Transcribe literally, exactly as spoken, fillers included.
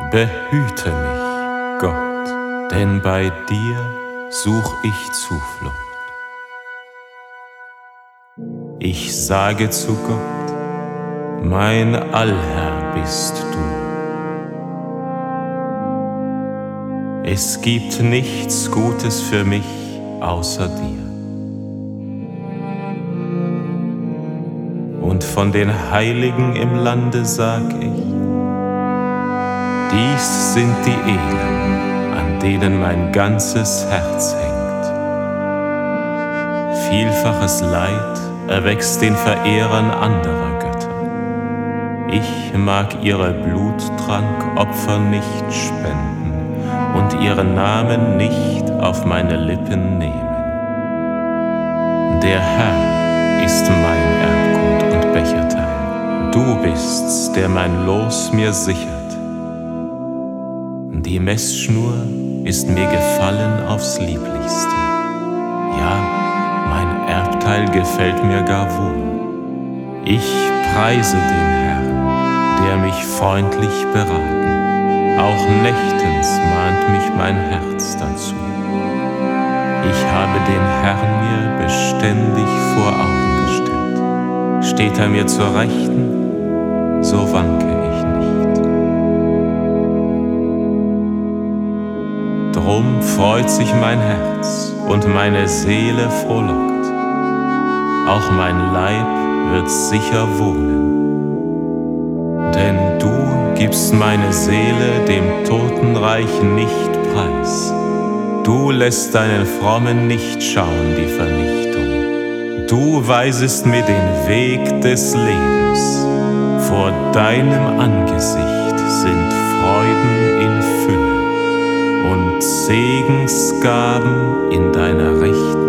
Behüte mich, Gott, denn bei dir such ich Zuflucht. Ich sage zu Gott, mein Allherr bist du. Es gibt nichts Gutes für mich außer dir. Und von den Heiligen im Lande sag ich, dies sind die Edlen, an denen mein ganzes Herz hängt. Vielfaches Leid erwächst den Verehrern anderer Götter. Ich mag ihre Bluttrankopfer nicht spenden und ihren Namen nicht auf meine Lippen nehmen. Der Herr ist mein Erbgut und Becherteil. Du bist's, der mein Los mir sichert. Die Messschnur ist mir gefallen aufs Lieblichste. Ja, mein Erbteil gefällt mir gar wohl. Ich preise den Herrn, der mich freundlich beraten. Auch nächtens mahnt mich mein Herz dazu. Ich habe den Herrn mir beständig vor Augen gestellt. Steht er mir zur Rechten, so wanke ich nicht. Drum freut sich mein Herz und meine Seele frohlockt. Auch mein Leib wird sicher wohnen. Denn du gibst meine Seele dem Totenreich nicht preis. Du lässt deinen Frommen nicht schauen die Vernichtung. Du weisest mir den Weg des Lebens. Vor deinem Angesicht sind Freuden in Fülle und Segensgaben in deiner Rechten.